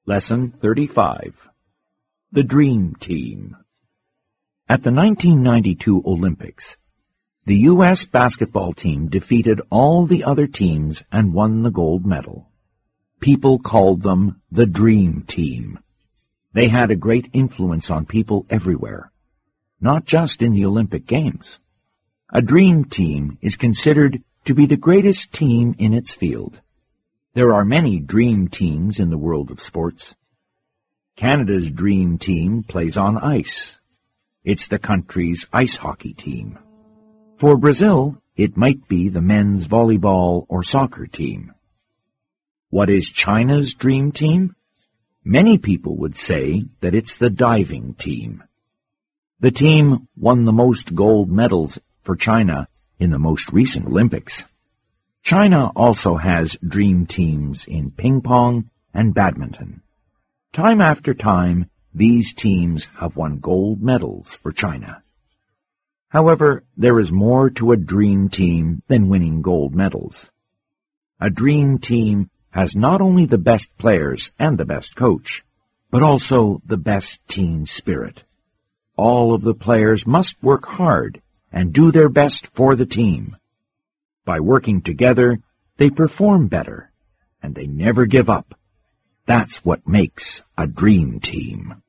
Lesson 35. The Dream Team. At the 1992 Olympics, the U.S. basketball team defeated all the other teams and won the gold medal. People called them the Dream Team. They had a great influence on people everywhere, not just in the Olympic Games. A Dream Team is considered to be the greatest team in its field. There are many dream teams in the world of sports. Canada's dream team plays on ice. It's the country's ice hockey team. For Brazil, it might be the men's volleyball or soccer team. What is China's dream team? Many people would say that it's the diving team. The team won the most gold medals for China in the most recent Olympics. China also has dream teams in ping pong and badminton. Time after time, these teams have won gold medals for China. However, there is more to a dream team than winning gold medals. A dream team has not only the best players and the best coach, but also the best team spirit. All of the players must work hard and do their best for the team. By working together, they perform better, and they never give up. That's what makes a dream team.